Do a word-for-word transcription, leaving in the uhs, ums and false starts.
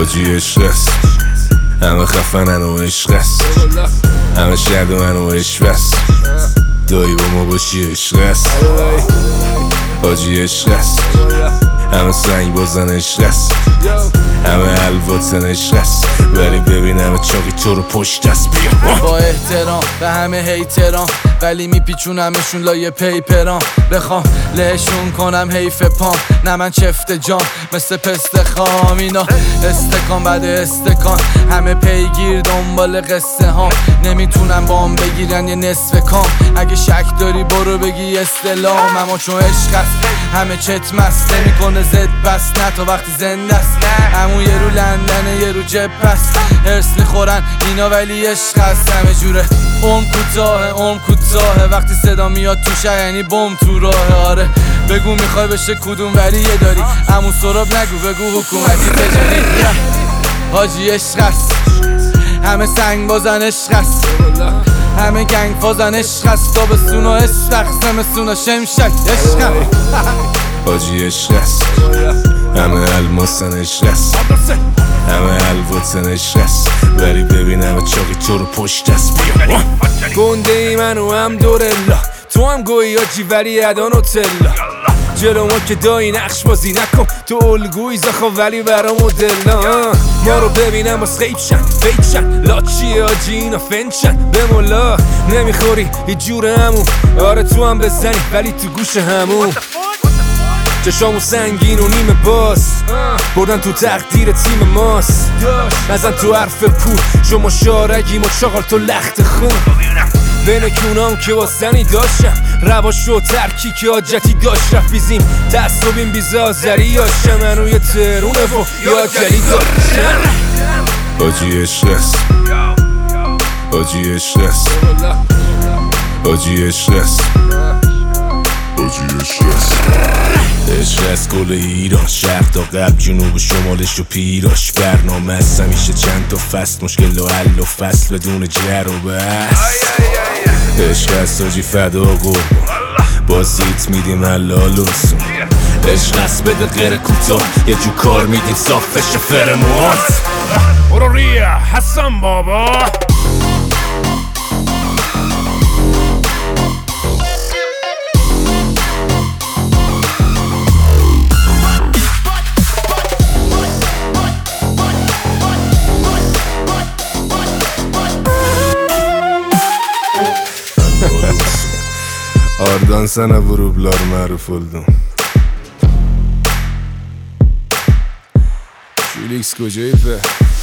حاجی عشق است، همه خفنن و عشق است، همه شدومن و عشق است، دایی با ما باشی عشق است. حاجی عشق است، همه سنگ بازن عشق است، همه الواتن عشق است، ولی ببین همه چاقی تو رو پشت است. بیا با احترام به همه هیتران، ولی میپیچونمشون لایه پیپران. بخوام لهشون کنم حیف پام، نه من چفت جام مثل پست خام. اینا استکان بعد استکان، همه پیگیر دنبال قصه هام، نمیتونن بام بگیرن یه نصف کام. اگه شک داری برو بگی استلام، اما چون عشق است همه چت مست، نمیکنه زد بس نه تا وقتی زنده است. همون یه رو لندنه یه رو جب است، هرس میخورن اینا ولی عشق است. همه جوره عمر کوتاه عمر کوتاه، وقتی صدا میاد تو شهر یعنی بم تو راه. آره بگو میخوای بشه کدوم ولی یه داری، همون سراب نگو بگو حکومتی تجاری. حاجی عشق است، همه سنگ بازن عشق است، همه گنگ فازن عشق است. تابستون و عشق زمستون و شمشک عشق است. حاجی عشق است، همه الماسن عشق است، همه الواتن عشق است، ولی ببین همه چاقی تو رو پشت است. بیا گنده ای منو هم دورلا، تو هم گویی آجی ولی ادان و تلا. جلو ما که دایی نقش بازی نکن، تو الگوی زخوا ولی برا مدلا. ما رو ببینم باز غیب شن فیک شن، لاچی آجی اینا فنچن به مولا. نمیخوری یه جور همون، آره تو هم بزنی ولی تو گوش همون. چشامو سنگین و نیمه باز، بردن تو تقدیر تیم ماست. نزن تو حرف پول، شما شارگیم و چاقال تو لخت خون. بین کونام که واسنی داشتم، رواش و ترکی که آجتی داشت. رفت بیزیم تعصبیم بیزازری یاشم، منو یه ترونه و یا جلی داشتم. حاجی عشق است، حاجی عشق است، حاجی عشق است، حاجی عشق است. عشق از کل ایران، شرق تا غرب جنوب شمالش و پیراش. برنامه است همیشه چند تا فصل، مشکل و حل و فصل بدون جر و بحث. عشق است حاجی فدا قربان، بازیت میدیم حلال و سون. عشق است بده غیر کوتاه، یه جو کار میدیم صاف بشه فرموات. برو ریا حسن بابا. Ardan sana vurublar maruf oldum. Felix kocayı be.